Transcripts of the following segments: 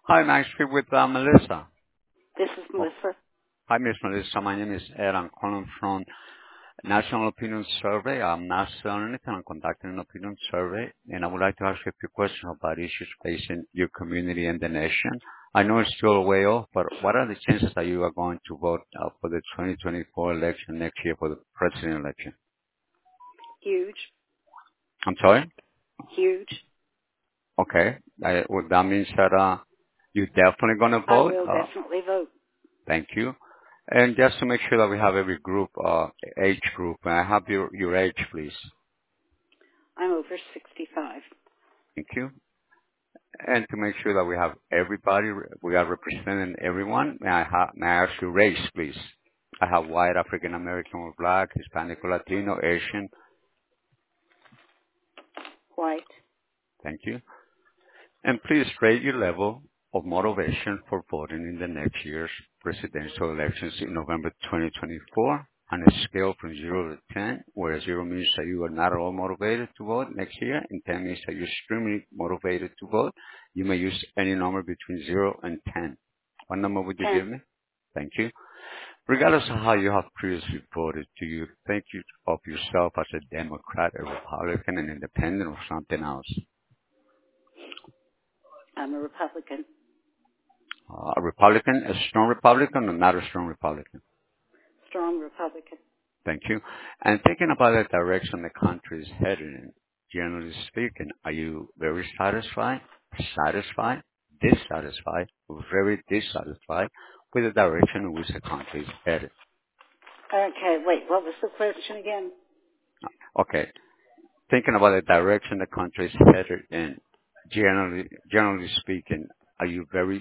Hi, may I speak with Melissa? This is Oh, Melissa. hi, Miss Melissa. My name is Ed. I'm calling from National Opinion Survey. I'm not selling anything. I'm conducting an opinion survey, and I would like to ask you a few questions about issues facing your community and the nation. I know it's still a way off, but what are the chances that you are going to vote for the 2024 election next year for the president election? Huge. I'm sorry? Huge. Okay. Well, that means that you're definitely going to I vote. will definitely vote. Thank you. And just to make sure that we have every group, age group, may I have your age, please? I'm over 65. Thank you. And to make sure that we have everybody, we are representing everyone, may I ask your race, please? I have white, African American, or black, Hispanic, or Latino, Asian. White. Thank you. And please rate your level of motivation for voting in the next year's presidential elections in November 2024 on a scale from 0 to 10, where 0 means that you are not at all motivated to vote next year, and 10 means that you're extremely motivated to vote. You may use any number between 0 and 10. What number would you 10. give me? Thank you. Regardless of how you have previously voted, do you think of yourself as a Democrat, a Republican, an independent, or something else? I'm a Republican. A Republican, a strong Republican, or not a strong Republican? Strong Republican. Thank you. And thinking about the direction the country is headed in, generally speaking, are you very satisfied, dissatisfied, or very dissatisfied with the direction in which the country is headed? Okay, wait, what was the question again? Okay. Thinking about the direction the country is headed in, generally speaking, are you very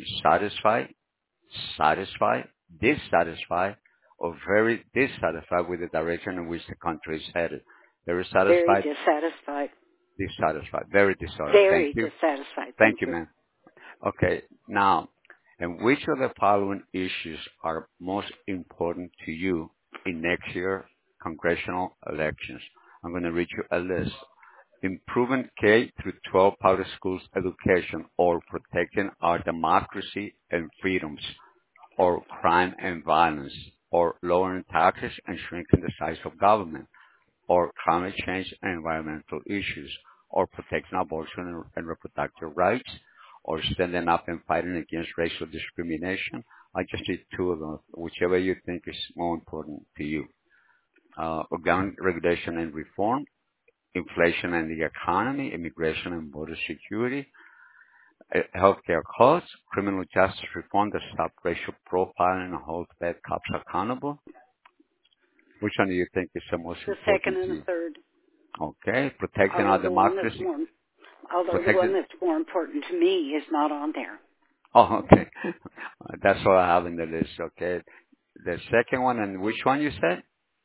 satisfied, dissatisfied, or very dissatisfied with the direction in which the country is headed? Very Very satisfied, dissatisfied. dissatisfied, very dissatisfied. Thank Very you. dissatisfied. Thank Thank you, you. ma'am. Okay, now, and which of the following issues are most important to you in next year congressional elections? I'm going to read you a list. Improving K through 12 public schools education, or protecting our democracy and freedoms, or crime and violence, or lowering taxes and shrinking the size of government, or climate change and environmental issues, or protecting abortion and reproductive rights, or standing up and fighting against racial discrimination. I just need two of them, whichever you think is more important to you. Gun regulation and reform, inflation and the economy, immigration and border security, healthcare costs, criminal justice reform that stop racial profiling and hold bad cops accountable. Which one do you think is the most The second important to and the you? third. Okay, protecting our Although the one that's democracy. the one that's more important to me is not on there. Oh, okay. That's what I have in the list. Okay. The second one, and which one you said?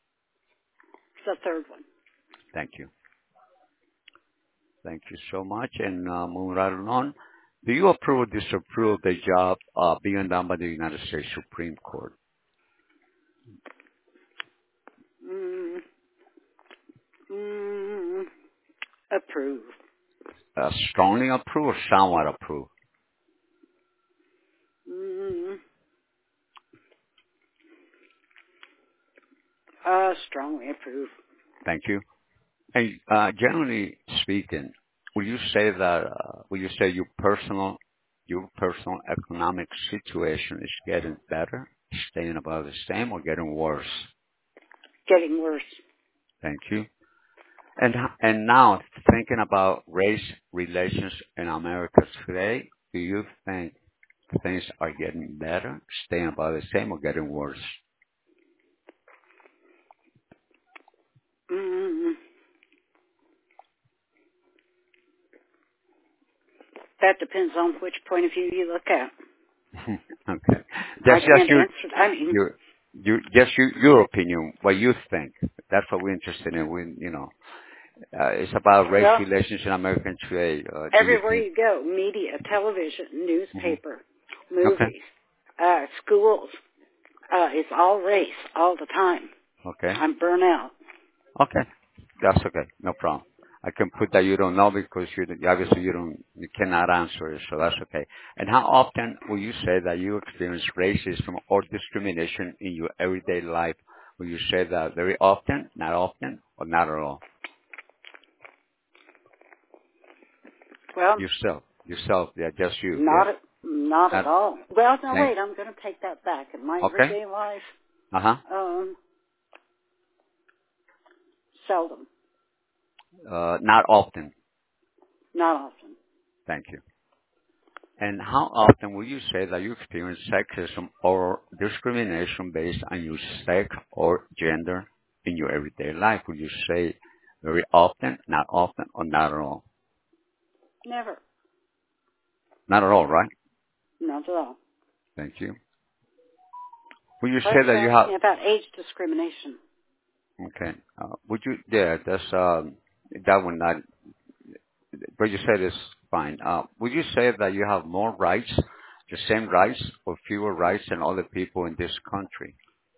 It's the third one. Thank you. Thank you so much. And moving right on, do you approve or disapprove the job being done by the United States Supreme Court? Mm, mm, approve. Strongly approve or somewhat approve? Mm, strongly approve. Thank you. And generally speaking, will you say your personal economic situation is getting better, staying about the same, or getting worse? Getting worse. Thank you. And now thinking about race relations in America today, do you think things are getting better, staying about the same, or getting worse? Mm, that depends on which point of view you look at. Okay. I That's just can't answer. I mean, your opinion, what you think. That's what we're interested in. It's about race well, relations in American today. Do you everywhere think? you go, media, television, newspaper, Okay. movies, schools, it's all race all the time. Okay. I'm burnt out. Okay. That's okay. No problem. I can put that you don't know because obviously you cannot answer it, so that's okay. And how often will you say that you experience racism or discrimination in your everyday life? Will you say that very often, or not at all? Well, yourself, yeah, just you. not Yeah. not at all. Well, no, Thank, wait, I'm going to take that back. In my okay. everyday life, Uh-huh. Seldom, Not often. not often. Thank you. And how often will you say that you experience sexism or discrimination based on your sex or gender in your everyday life? Will you say very often, or not at all? Never, Not at all, right? not at all. Thank you. Will you Why say are you that you have, asking about age discrimination? okay, would you, yeah, that one not, what you said is fine. Would you say that you have more rights, the same rights, or fewer rights than other people in this country?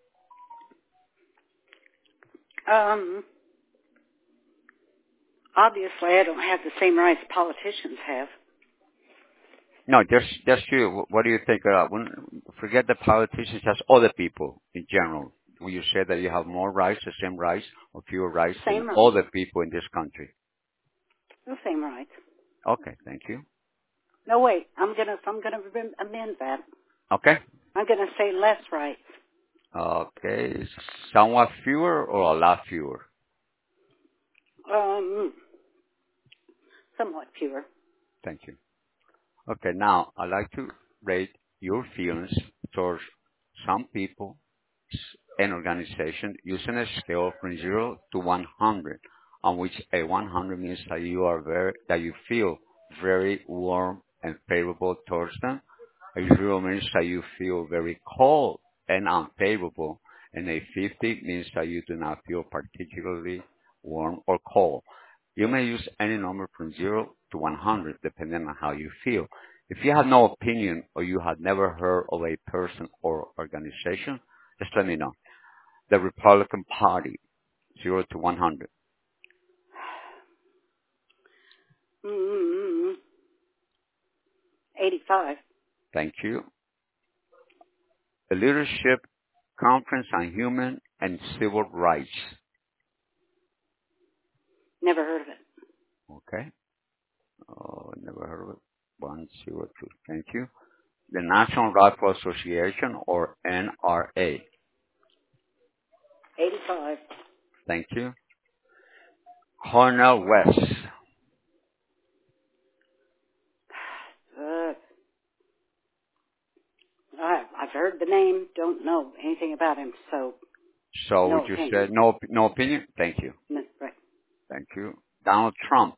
Obviously, I don't have the same rights politicians have. No, just you. What do you think? Forget the politicians, just other people in general. Will you say that you have more rights, the same rights, or fewer rights than Same rights. other people in this country? The same rights. Okay, thank you. No, wait. I'm gonna amend that. Okay. I'm gonna say less rights. Okay, somewhat fewer or a lot fewer? Somewhat fewer. Thank you. Okay, now I'd like to rate your feelings towards some people and organization using a scale from 0 to 100, on which a 100 means that you feel very warm and favorable towards them. A 0 means that you feel very cold and unfavorable, and a 50 means that you do not feel particularly warm or cold. You may use any number from 0 to 100 depending on how you feel. If you have no opinion or you have never heard of a person or organization, just let me know. The Republican Party, 0 to 100. 85. Thank you. The Leadership Conference on Human and Civil Rights. Never heard of it. Okay. Oh, never heard of it. 102. Thank you. The National Rifle Association, or NRA. 85. Thank you. Cornel West. I've heard the name. Don't know anything about him, so So no would you opinion. say no opinion? Thank you. No, right. Thank you. Donald Trump.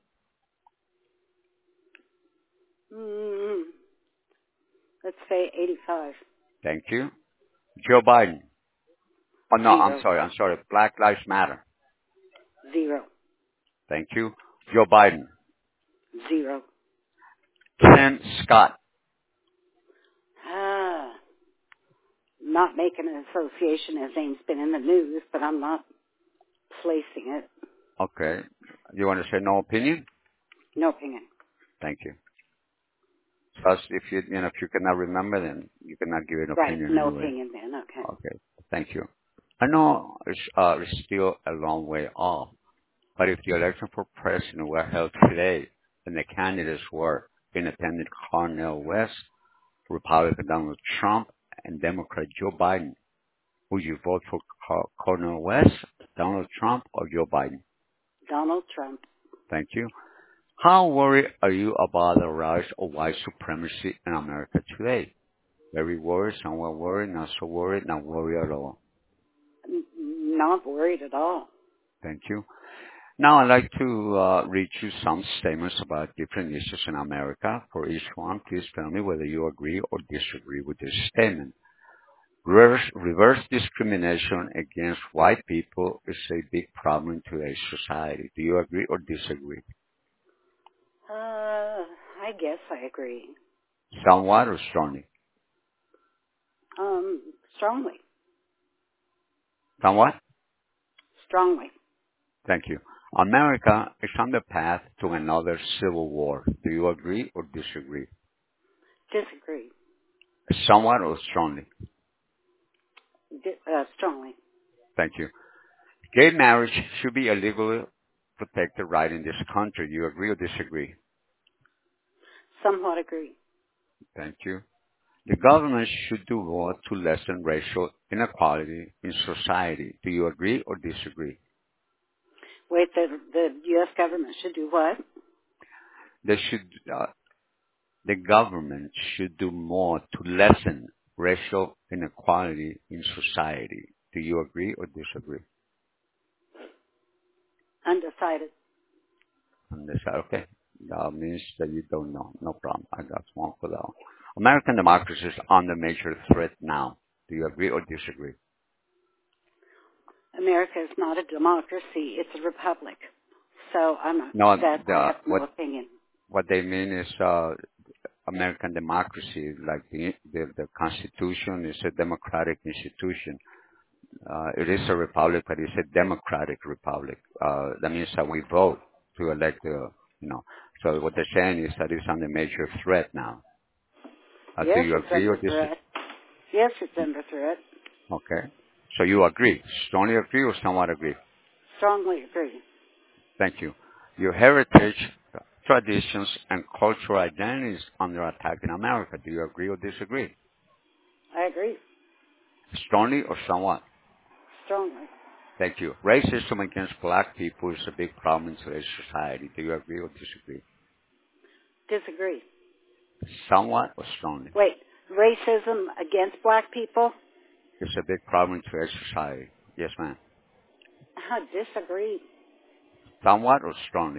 Let's say 85. Thank you. Joe Biden. Oh no, I'm 0. sorry. Black Lives Matter. 0. Thank you. Joe Biden. 0. Ken Scott. Not making an association. His name's been in the news, but I'm not placing it. Okay. You want to say no opinion? No opinion. Thank you. Plus, if you cannot remember, then you cannot give an Right. opinion No anyway. opinion then. Okay. Okay. Thank you. I know it's still a long way off, but if the election for president were held today and the candidates were Independent Cornel West, Republican Donald Trump, and Democrat Joe Biden, would you vote for Cornel West, Donald Trump, or Joe Biden? Donald Trump. Thank you. How worried are you about the rise of white supremacy in America today? Very worried, somewhat worried, not so worried, not worried at all. Not worried at all. Thank you. Now I'd like to read you some statements about different issues in America. For each one, please tell me whether you agree or disagree with this statement. Reverse discrimination against white people is a big problem in today's society. Do you agree or disagree? I guess I agree. Somewhat or strongly? Strongly. Somewhat? Strongly. Thank you. America is on the path to another civil war. Do you agree or disagree? Disagree. Somewhat or strongly? Strongly. Thank you. Gay marriage should be a legally protected right in this country. Do you agree or disagree? Somewhat agree. Thank you. The government should do more to lessen racial inequality in society. Do you agree or disagree? Wait, the U.S. government should do what? They should, the government should do more to lessen racial inequality in society. Do you agree or disagree? Undecided. Okay. That means that you don't know. No problem. I got one for that one. American democracy is under major threat now. Do you agree or disagree? America is not a democracy. It's a republic. So I have no opinion. What they mean is American democracy, like the Constitution is a democratic institution. It is a republic, but it's a democratic republic. That means that we vote to elect So what they're saying is that it's under major threat now. Yes, do you it's agree or under threat. Yes, it's under threat. Okay. So you agree. Strongly agree or somewhat agree? Strongly agree. Thank you. Your heritage, traditions, and cultural identity is under attack in America. Do you agree or disagree? I agree. Strongly or somewhat? Strongly. Thank you. Racism against black people is a big problem in today's society. Do you agree or disagree? Disagree. Somewhat or strongly? Wait, racism against black people? It's a big problem in today's society. Yes, ma'am. I disagree. Somewhat or strongly?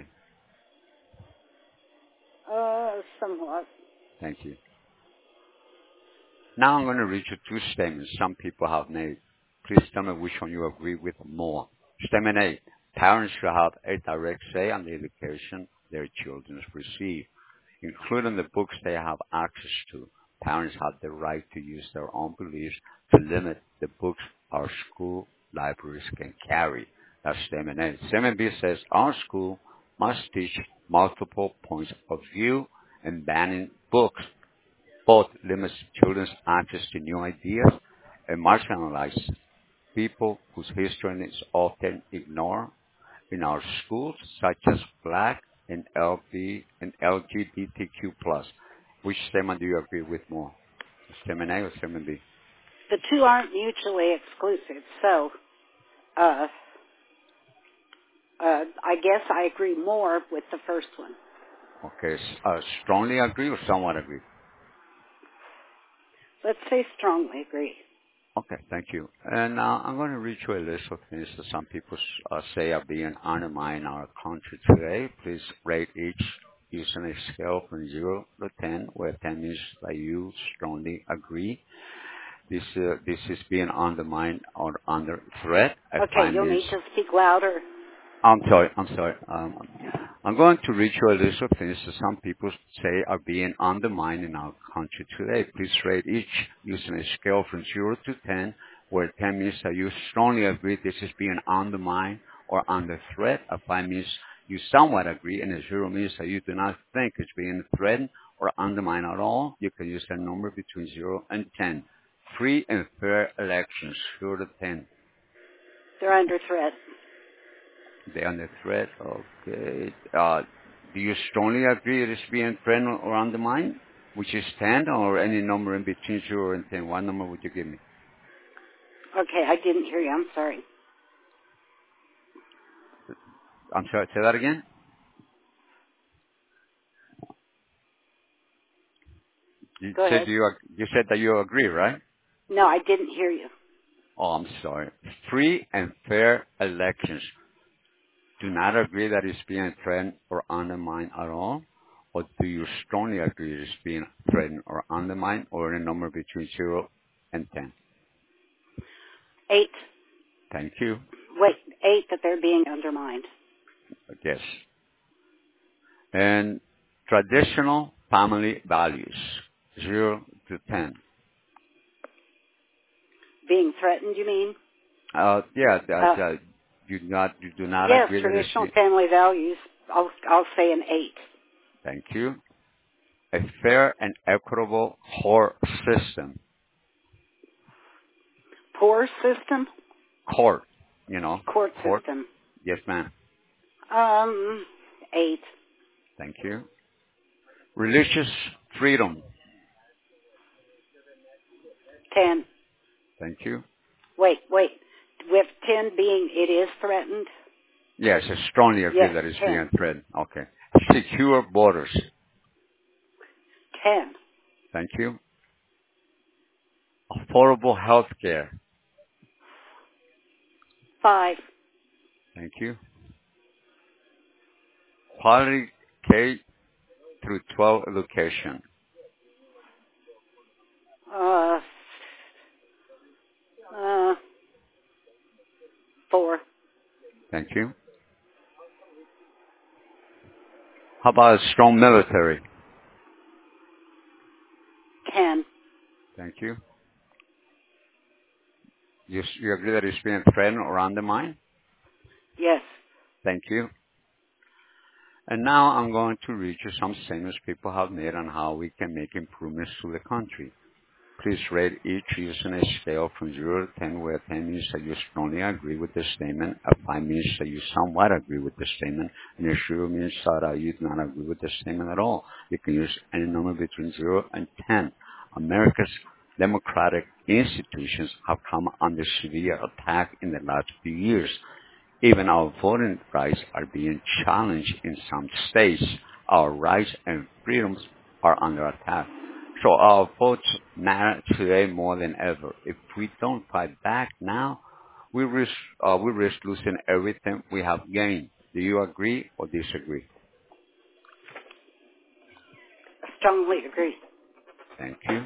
Somewhat. Thank you. Now I'm going to read you two statements some people have made. Please tell me which one you agree with more. Statement A. Parents should have a direct say on the education their children receive, including the books they have access to. Parents have the right to use their own beliefs to limit the books our school libraries can carry. That's statement A. Statement B says our school must teach multiple points of view, and banning books both limits children's access to new ideas and marginalizes people whose history is often ignored in our schools, such as Black and LGBTQ+. Which statement do you agree with more? Statement A or statement B? The two aren't mutually exclusive, so I guess I agree more with the first one. Okay, strongly agree or somewhat agree? Let's say strongly agree. Okay, thank you. And now I'm going to read you a list of things that some people say are being undermined in our country today. Please rate each using a scale from 0 to 10, where 10 means that you strongly agree. This is being undermined or under threat. Okay, you'll need to speak louder. I'm sorry. I'm going to read you a list of things that some people say are being undermined in our country today. Please rate each using a scale from 0 to 10, where 10 means that you strongly agree this is being undermined or under threat. A 5 means you somewhat agree, and a 0 means that you do not think it's being threatened or undermined at all. You can use a number between 0 and 10. Free and fair elections, 0 to 10. They're under threat. They're under threat. Okay. Do you strongly agree it is being threatened or undermined? Which is 10 or any number in between 0 and 10? What number would you give me? Okay, I didn't hear you. I'm sorry. I'm sorry, say that again? Go ahead. You said that you agree, right? No, I didn't hear you. Oh, I'm sorry. Free and fair elections. Do not agree that it's being threatened or undermined at all? Or do you strongly agree it's being threatened or undermined, or in a number between 0 and 10? 8. Thank you. Wait, 8 that they're being undermined. Yes. And traditional family values, 0 to 10. Being threatened, you mean? Yeah, You do not Yes, agree that traditional it's... family values. I'll say an 8. Thank you. A fair and equitable court system. Poor system? Court, Court court. system. Yes, ma'am. 8. Thank you. Religious freedom. 10. Thank you. Wait. With 10 being it is threatened? Yes, I strongly agree Yes, that it's 10. being threatened. Okay. Secure borders. 10. Thank you. Affordable health care. 5. Thank you. Quality K through 12 education. 4. Thank you. How about a strong military? 10. Thank you. You agree that it's being threatened or undermined? Yes. Thank you. And now I'm going to read you some statements people have made on how we can make improvements to the country. Please rate each using a scale from 0 to 10, where 10 means that you strongly agree with the statement, a 5 means that you somewhat agree with the statement, and a 0 means that you do not agree with the statement at all. You can use any number between 0 and 10. America's democratic institutions have come under severe attack in the last few years. Even our voting rights are being challenged in some states. Our rights and freedoms are under attack. So our votes matter today more than ever. If we don't fight back now, we risk losing everything we have gained. Do you agree or disagree? Strongly agree. Thank you.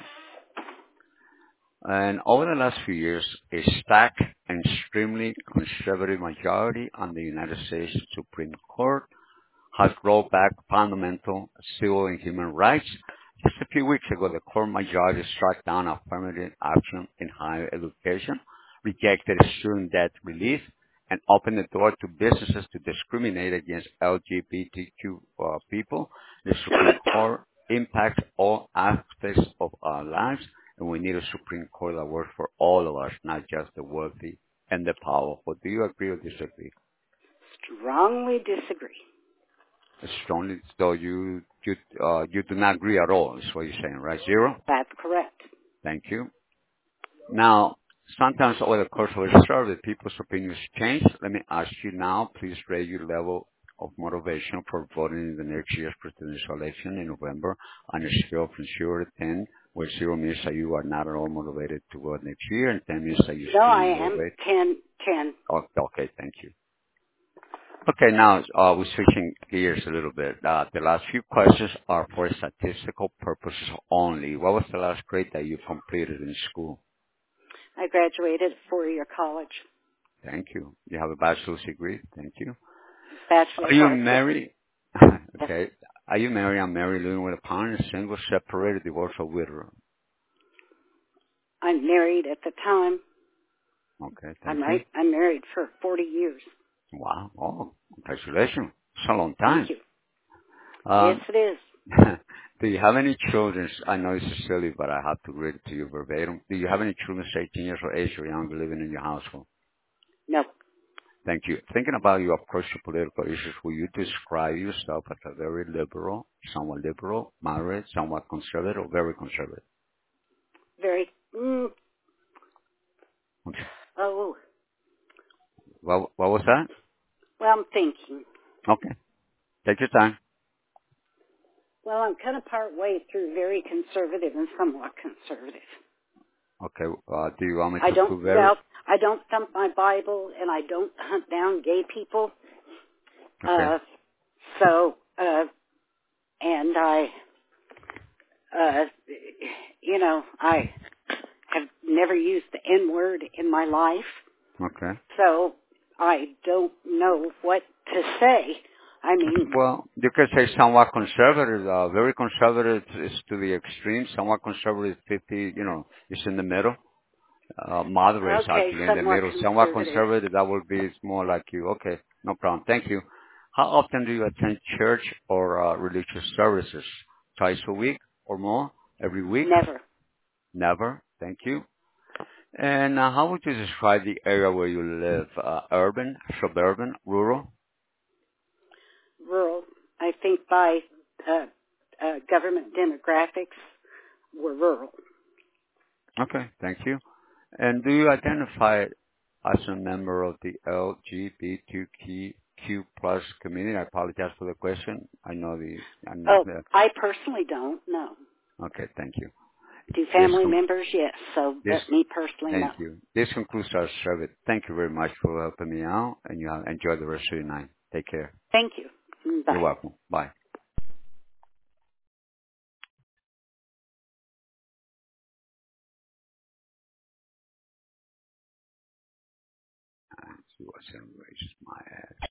And over the last few years, a stacked and extremely conservative majority on the United States Supreme Court has rolled back fundamental civil and human rights. Just a few weeks ago, the court majority struck down affirmative action in higher education, rejected student debt relief, and opened the door to businesses to discriminate against LGBTQ people. The Supreme Court impacts all aspects of our lives, and we need a Supreme Court that works for all of us, not just the wealthy and the powerful. Do you agree or disagree? Strongly disagree. Strongly, so you do not agree at all, is what you're saying, right? 0? That's correct. Thank you. Now, sometimes over the course of a survey, people's opinions change. Let me ask you now, please rate your level of motivation for voting in the next year's presidential election in November on a scale from 0 to 10, where 0 means that you are not at all motivated to vote next year, and 10 means that you're No, I still am. motivated. 10. Oh, okay, thank you. Okay, now we're switching gears a little bit. The last few questions are for statistical purposes only. What was the last grade that you completed in school? I graduated 4-year college. Thank you. You have a bachelor's degree? Thank you. Bachelor Are you of Arts. married? Okay. Are you married? I'm married, living with a partner, single, separated, divorced, or widower? I'm married at the time. Okay, thank you. I'm married for 40 years. Wow. Oh, congratulations. It's a long time. Thank you. Yes, it is. Do you have any children? I know this is silly, but I have to read it to you verbatim. Do you have any children 18 years of age or younger living in your household? No. Thank you. Thinking about your approach to political issues, will you describe yourself as a very liberal, somewhat liberal, moderate, somewhat conservative, or very conservative? Very. Okay. Oh. What was that? Well, I'm thinking. Okay. Take your time. Well, I'm kind of part way through very conservative and somewhat conservative. Okay. Do you want me to do very? Well, I don't thump my Bible, and I don't hunt down gay people. Okay. And I have never used the N-word in my life. Okay. So I don't know what to say. I mean... Well, you could say somewhat conservative. Very conservative is to the extreme. Somewhat conservative, 50, is in the middle. Moderates Okay, actually in the somewhat middle, somewhat conservative. conservative. That would be more like you. Okay, no problem. Thank you. How often do you attend church or religious services? Twice a week or more? Every week? Never. Never. Thank you. And how would you describe the area where you live? Urban, suburban, rural? Rural. I think by government demographics, we're rural. Okay, thank you. And do you identify as a member of the LGBTQ plus community? I apologize for the question. I'm not Oh, there. I personally don't, no. Okay, thank you. Do This, family members? Yes. So, this, but me personally, no. thank you. This concludes our survey. Thank you very much for helping me out, and you enjoy the rest of your night. Take care. Thank you. You're Bye. welcome. Bye. Let's see what's in my ass.